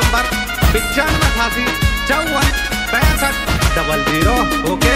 Number 9588546500। ओके।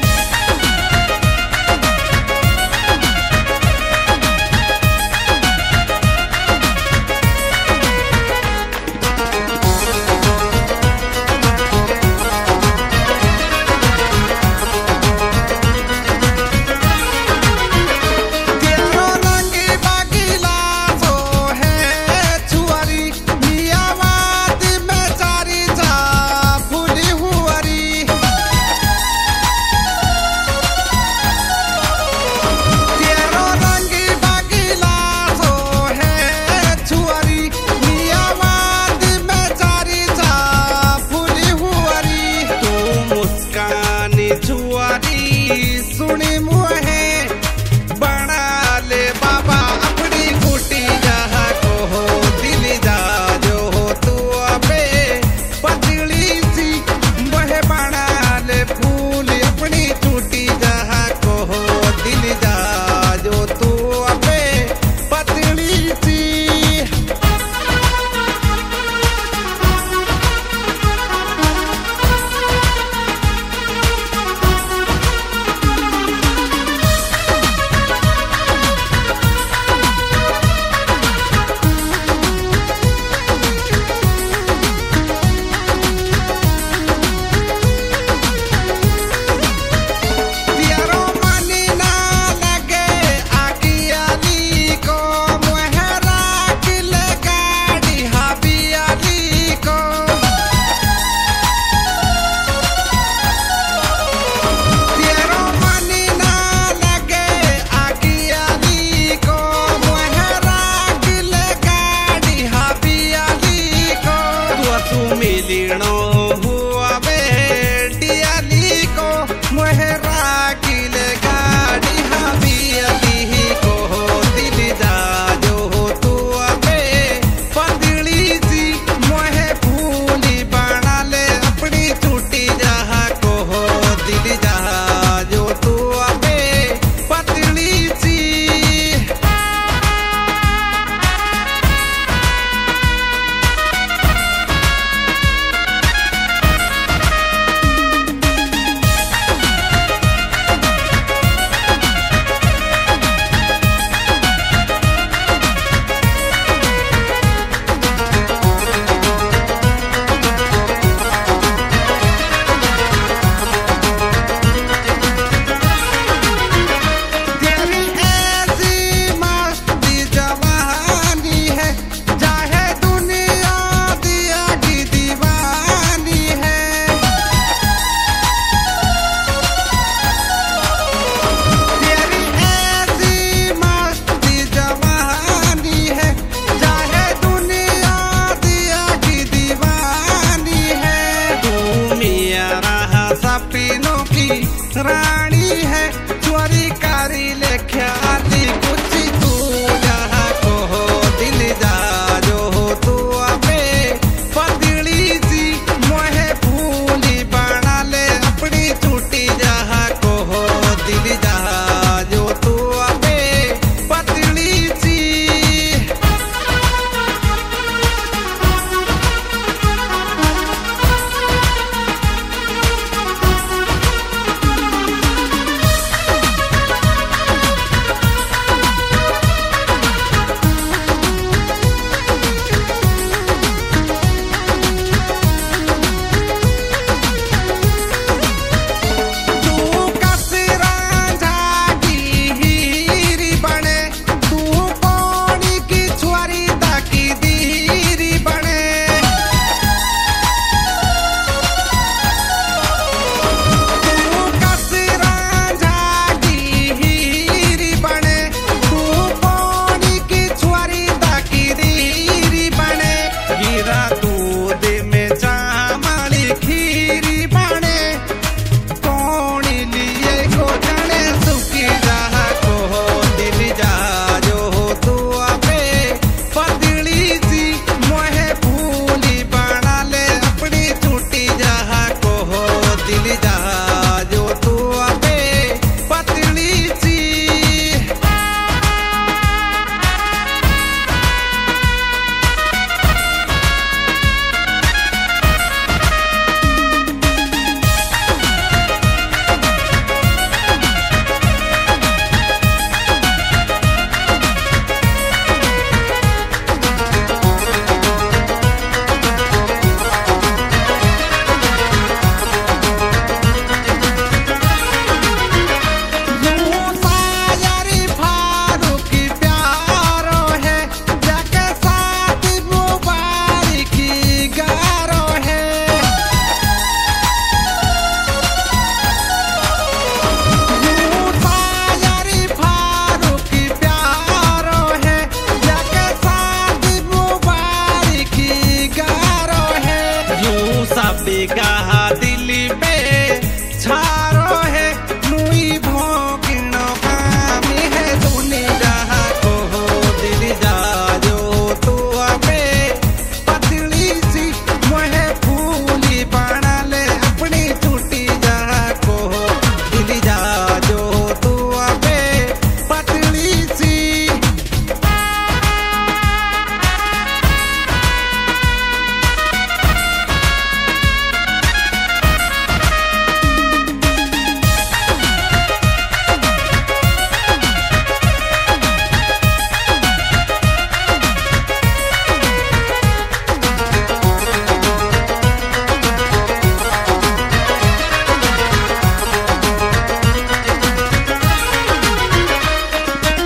सुनी मुहे बना ले बाबा अपनी खूटी जहाँ को हो दिल जा जो हो तू अबे पतली सी वह बना ले फूल अपनी छूटी जहाँ को हो दिल जा जो तू अबे पतली सी। मिलनो हुआ बेटियाली को मोहरा किल गाड़ी हबियली को दिल जा जो हो तू अबे पतली सी मोहे फूली बना ले अपनी छुट्टी जहाँ को हो दिल जा जो तू अबे पतली सी। सपनों की